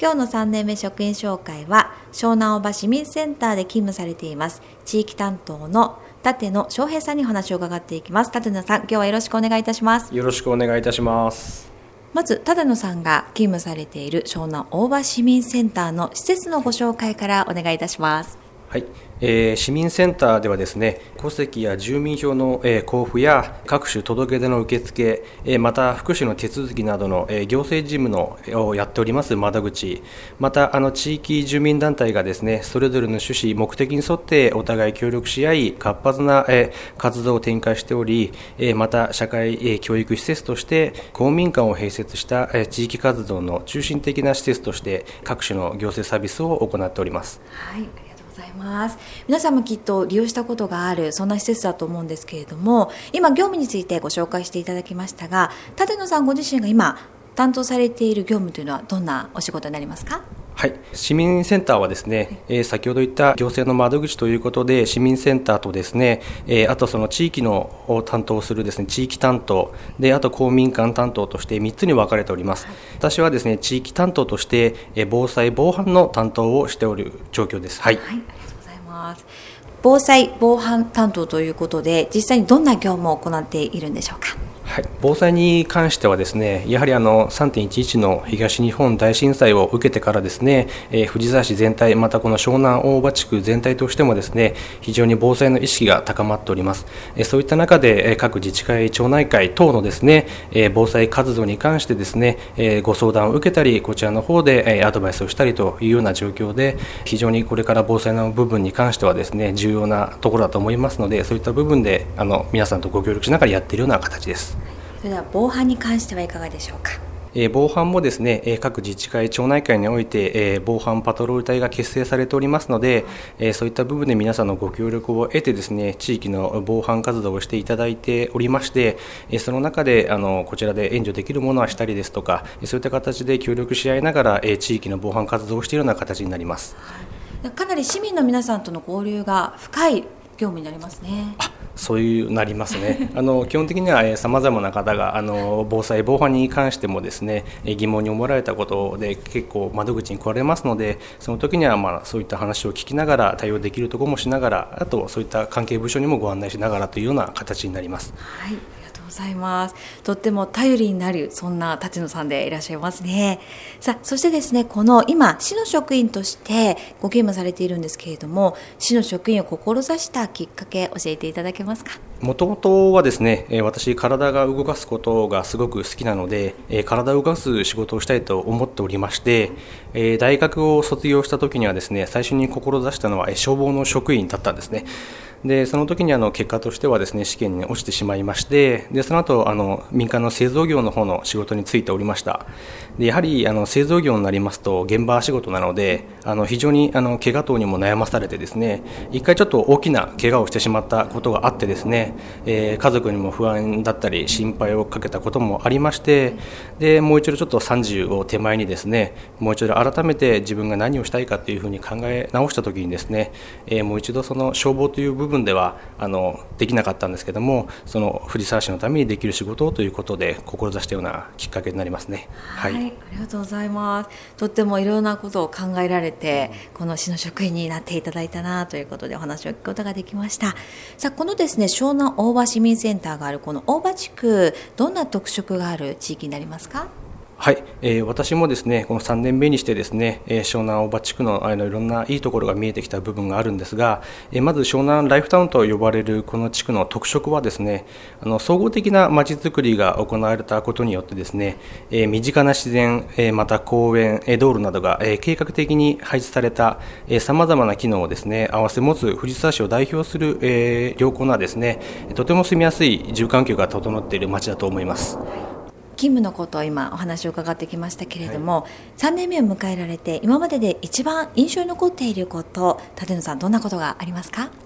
今日の3年目職員紹介は湘南大場市民センターで勤務されています地域担当の立野翔平さんにお話を伺っていきます。立野さん、今日はよろしくお願いいたします。 よろしくお願いいたします。 まず立野さんが勤務されている湘南大場市民センターの施設のご紹介からお願いいたします。 はい、市民センターではですね、戸籍や住民票の、交付や各種届け出の受付、また福祉の手続きなどの、行政事務のをやっております窓口、また地域住民団体がですね、それぞれの趣旨目的に沿ってお互い協力し合い活発な、活動を展開しており、また社会、教育施設として公民館を併設した、地域活動の中心的な施設として各種の行政サービスを行っております。 はい、ございます。皆さんもきっと利用したことがあるそんな施設だと思うんですけれども、今業務についてご紹介していただきましたが、立野さんご自身が今担当されている業務というのはどんなお仕事になりますか？ はい、市民センターはですね、先ほど言った行政の窓口ということで市民センターとですね、あとその地域のを担当するですね地域担当で、あと公民館担当として3つに分かれております。私はですね地域担当として防災防犯の担当をしておる状況です。はい、 はい、ありがとうございます。防災防犯担当ということで、実際にどんな業務を行っているんでしょうか？ はい、防災に関してはですね、やはり3.11 の東日本大震災を受けてからですね、藤沢市全体、またこの湘南大場地区全体としてもですね、非常に防災の意識が高まっております。そういった中で各自治会、町内会等のですね、防災活動に関してですね、ご相談を受けたり、こちらの方でアドバイスをしたりというような状況で、非常にこれから防災の部分に関してはですね、重要なところだと思いますので、そういった部分で皆さんとご協力しながらやっているような形です。 それでは防犯に関してはいかがでしょうか？ 防犯もですね、各自治会、町内会において、防犯パトロール隊が結成されておりますので、そういった部分で皆さんのご協力を得てですね、地域の防犯活動をしていただいておりまして、その中でこちらで援助できるものはしたりですとか、そういった形で協力し合いながら、地域の防犯活動をしているような形になります。 かなり市民の皆さんとの交流が深い業務になりますね。 そういうなりますね。基本的にはさまざまな方が防災防犯に関してもですね疑問に思われたことで結構窓口に来られますので、その時にはそういった話を聞きながら対応できるところもしながら、あとそういった関係部署にもご案内しながらというような形になります。 はい、ありがとうございます。とっても頼りになるそんな立野さんでいらっしゃいますね。さあ、そしてですね、この今市の職員としてご勤務されているんですけれども、市の職員を志したきっかけ教えていただけますか？ もともとはですね、私体が動かすことがすごく好きなので、体を動かす仕事をしたいと思っておりまして、大学を卒業した時にはですね、最初に志したのは消防の職員だったんですね。でその時に結果としてはですね試験に落ちてしまいまして、でその後民間の製造業の方の仕事に就いておりました。でやはり製造業になりますと現場仕事なので非常に怪我等にも悩まされてですね、一回ちょっと大きな怪我をしてしまったことがあってですね、家族にも不安だったり心配をかけたこともありまして、でもう一度ちょっと30を手前にですね、もう一度改めて自分が何をしたいかというふうに考え直した時にですね、もう一度その消防という部分ではできなかったんですけども、その藤沢市のためにできる仕事をということで志したようなきっかけになりますね。 はい、ありがとうございます。とってもいろんなことを考えられて、この市の職員になっていただいたなということでお話を聞くことができました。さあ、このですね湘南大場市民センターがあるこの大場地区、どんな特色がある地域になりますか？ はい、私もですねこの3年目にしてですね、湘南大場地区のいろんないいところが見えてきた部分があるんですが、まず湘南ライフタウンと呼ばれるこの地区の特色はですね、総合的なまちづくりが行われたことによってですね、身近な自然、また公園、道路などが、計画的に配置されたさまざまな機能をですね併せ持つ藤沢市を代表する、良好なですねとても住みやすい住環境が整っている街だと思います。 勤務のことを今お話を伺ってきましたけれども、3年目を迎えられて今までで一番印象に残っていること、立野さんどんなことがありますか？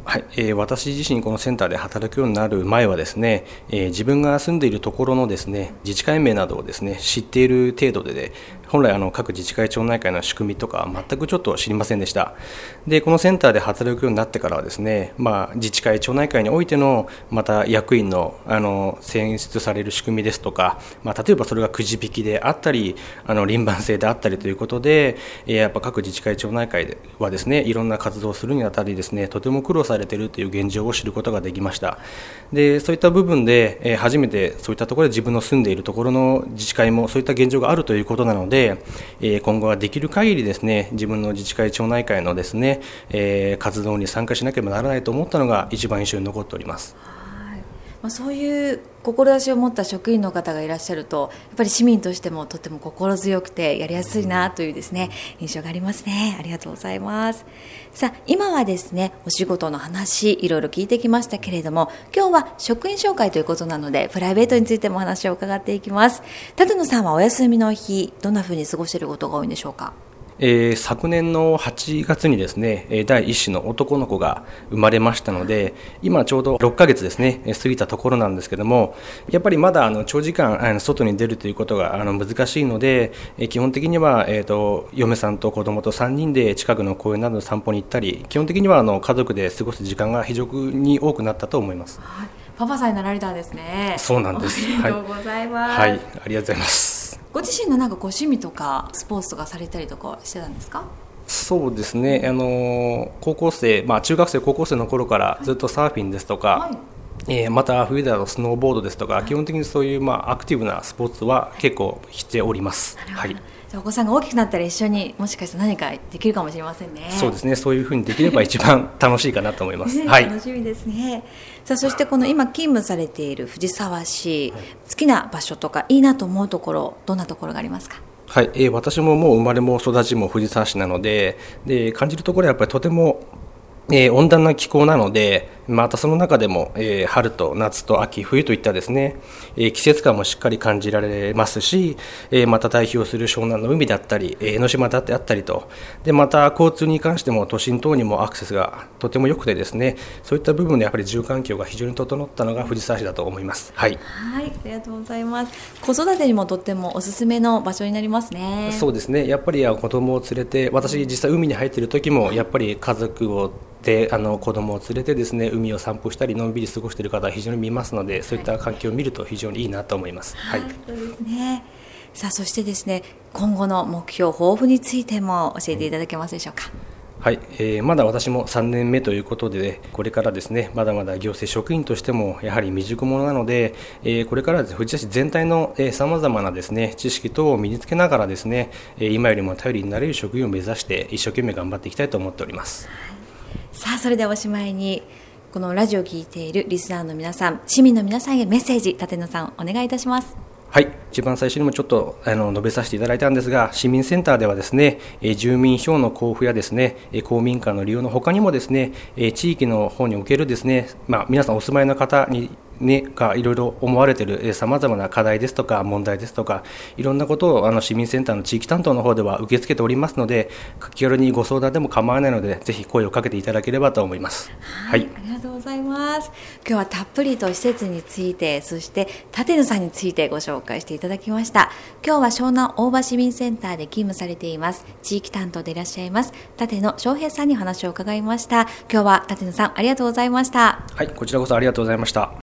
はい、私自身このセンターで働くようになる前はですね、自分が住んでいるところのですね自治会名などをですね知っている程度で、本来各自治会町内会の仕組みとか全くちょっと知りませんでした。でこのセンターで働くようになってからはですね、自治会町内会においてのまた役員の選出される仕組みですとか、例えばそれがくじ引きであったり輪番制であったりということで、やっぱ各自治会町内会ではですねいろんな活動をするにあたりですねとても苦労されているという現状を知ることができました。でそういった部分で、初めてそういったところで自分の住んでいるところの自治会もそういった現状があるということなので、今後はできる限りですね自分の自治会町内会のですね、活動に参加しなければならないと思ったのが一番印象に残っております。 そういう志を持った職員の方がいらっしゃると、やっぱり市民としてもとても心強くてやりやすいなというですね印象がありますね。ありがとうございます。さあ今はですねお仕事の話いろいろ聞いてきましたけれども、今日は職員紹介ということなのでプライベートについてもお話を伺っていきます。舘野さんはお休みの日どんなふうに過ごしていることが多いんでしょうか？ 昨年の8月にですね第一子の男の子が生まれましたので、今ちょうど6ヶ月ですね過ぎたところなんですけども、やっぱりまだ長時間外に出るということが難しいので、基本的には、嫁さんと子供と3人で近くの公園などの散歩に行ったり、基本的には家族で過ごす時間が非常に多くなったと思います。 はい、パパさんになられたんですね。 そうなんです。 ありがとうございます。 はい、ありがとうございます。 ご自身のご趣味とかスポーツとかされたりとかしてたんですか？ そうですね、高校生、中学生高校生の頃からずっとサーフィンですとか、また冬だとスノーボードですとか、基本的にそういうアクティブなスポーツは結構しております。はい、 お子さんが大きくなったら一緒にもしかしたら何かできるかもしれませんね。 そうですね、そういうふうにできれば一番楽しいかなと思います。はい、 楽しみですね。さあそしてこの今勤務されている藤沢市、好きな場所とかいいなと思うところ、どんなところがありますか？ はい、私ももう生まれも育ちも藤沢市なので、感じるところはやっぱりとても温暖な気候なので、またその中でも、春と夏と秋冬といったですね、季節感もしっかり感じられますし、また代表する湘南の海だったり、江ノ島だってあったりと、でまた交通に関しても都心等にもアクセスがとても良くてですね、そういった部分でやっぱり住環境が非常に整ったのが藤沢市だと思います。はい、 はい、ありがとうございます。子育てにもとってもおすすめの場所になりますね。 そうですね、やっぱり子供を連れて、私実際海に入っている時もやっぱり家族をで子供を連れてですね海を散歩したりのんびり過ごしている方は非常に見ますので、そういった環境を見ると非常にいいなと思います。はい、 そうですね。さあそしてですね今後の目標抱負についても教えていただけますでしょうか？ はい、まだ私も3年目ということで、これからですねまだまだ行政職員としてもやはり未熟者なので、これから藤沢市全体のさまざまなですね知識等を身につけながらですね、今よりも頼りになれる職員を目指して一生懸命頑張っていきたいと思っております。 さあそれではおしまいにこのラジオを聞いているリスナーの皆さん、市民の皆さんへメッセージ、舘野さんお願いいたします。 はい、一番最初にもちょっと述べさせていただいたんですが、市民センターではですね住民票の交付やですね公民館の利用の他にもですね地域の方におけるですね、皆さんお住まいの方にがいろいろ思われているさまざまな課題ですとか問題ですとか、いろんなことを市民センターの地域担当の方では受け付けておりますので、気軽にご相談でも構わないのでぜひ声をかけていただければと思います。 はい、ありがとうございます。今日はたっぷりと施設について、そして舘野さんについてご紹介していただきました。今日は湘南大場市民センターで勤務されています地域担当でいらっしゃいます舘野翔平さんにお話を伺いました。今日は舘野さんありがとうございました。 はい、こちらこそありがとうございました。